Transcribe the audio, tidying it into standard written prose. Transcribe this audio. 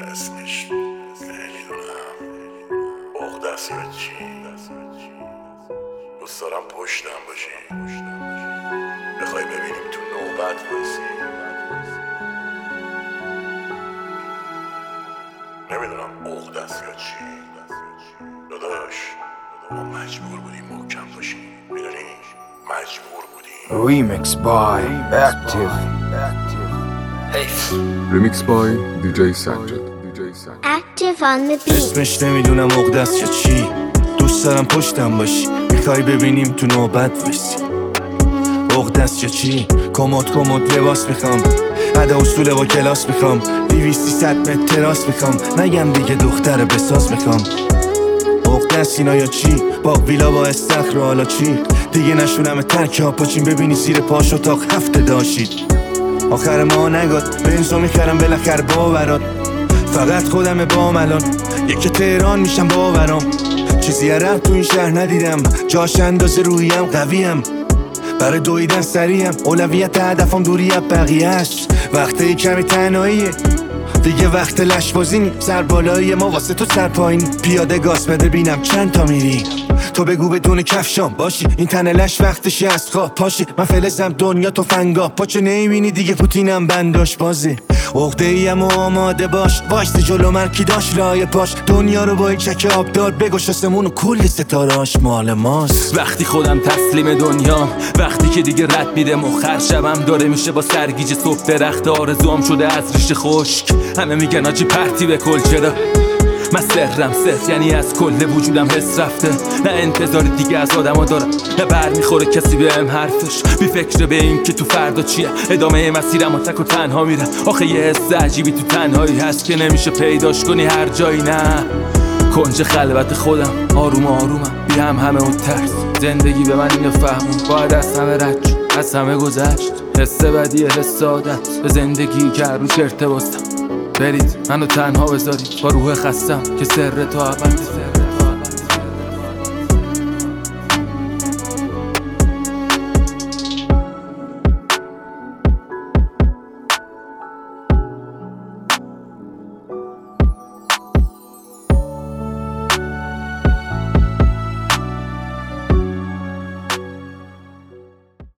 اسمش نمیدونم عقدست یا چی. دوست دارم پشتم باشی، بخوای ببینیم تو نوبت وایسی. نمیدونم عقدست یا چی. داداش ما مجبور بودیم محکم باشیم، میدونی؟ مجبور بودیم. Remix by Active. Remix by DJ Sajjad. Active on the beat. اسمش نمیدونم عقدست یا چی. دوست دارم پشتم باشی، میخوای ببینیم تو نوبت وایسی. عقدست یا چی؟ کمد لباس میخوام، ادا اصول با کلاس میخوام، 200-300 متر تراس میخوام، نگم دیگه دختر بساز میخوام. عقدست اینا یا چی؟ با ویلا با استخر حالا چی؟ دیگه نشونم ترک ها پاچین، ببینی زیر پاش اتاق هفته داشید. آخر ما نگاد بنزو میخرم بالاخر باورات، فقط خودم بام الان یکی تهران میشم باورام. چیزی رفت تو این شهر ندیدم، جاش اندازه رویم قویم، برای دویدن سریم اولویت هدفم دوری از بقیه است. وقتی کمی تنهاییه دیگه، وقت لشبازی نی، سر بالایی ما واسه تو سر پایینی. پیاده گاز بده بینم چند تا میری، تو بگو بدون کفشام باشی، این تن لش وقتشی از خواب پاشی. من فلزم دنیا تو فنگا، پاچه نمیبینی دیگه پوتینم بنداش بازی. عقده ایم و آماده باش، وایستی جلو مرکی داشت رای پاش. دنیا رو با این چک آبدار بگوش، آسمون و کل ستارهاش مال ماست. وقتی خودم تسلیم دنیام، وقتی که دیگه رد میده مخر شبم داره میشه با سرگیج صبح درخت آرزوام شده از ریشه خشک. همه میگن آجی پرتی به کل، چرا؟ من سرم صفر، یعنی از کل وجودم حس رفته. نه انتظار دیگه از آدم دارم، نه بر میخوره کسی بهم حرفش. بی فکر به این که تو فردا چیه، ادامه مسیرم و تک و تنها میرم. آخه یه حس عجیبی تو تنهایی هست که نمیشه پیداش کنی هر جایی. نه کنج خلوت خودم، آرومم بی همه اون ترس. زندگی به من اینو فهمون، باید از همه رد شد، از همه گذشت. حس بدیه، حس عادت به زندگی که هر روش ارتباطم. برید منو تنها بذارید با روح خستم که سر تو ابد.